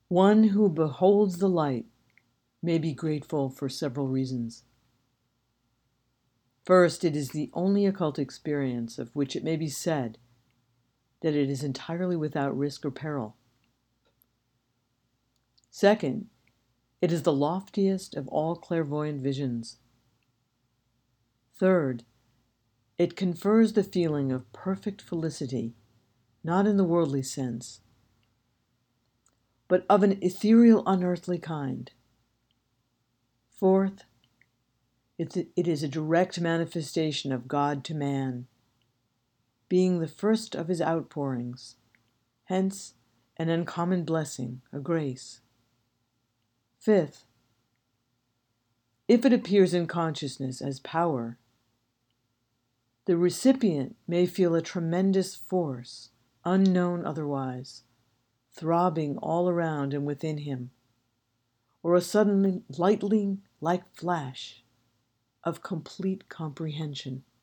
One who beholds the light may be grateful for several reasons. First, it is the only occult experience of which it may be said that it is entirely without risk or peril. Second, it is the loftiest of all clairvoyant visions. Third, it confers the feeling of perfect felicity, not in the worldly sense, but of an ethereal, unearthly kind. Fourth, it is a direct manifestation of God to man, being the first of his outpourings, hence an uncommon blessing, a grace. Fifth, if it appears in consciousness as power, the recipient may feel a tremendous force, unknown otherwise, throbbing all around and within him, or a sudden lightning like flash of complete comprehension.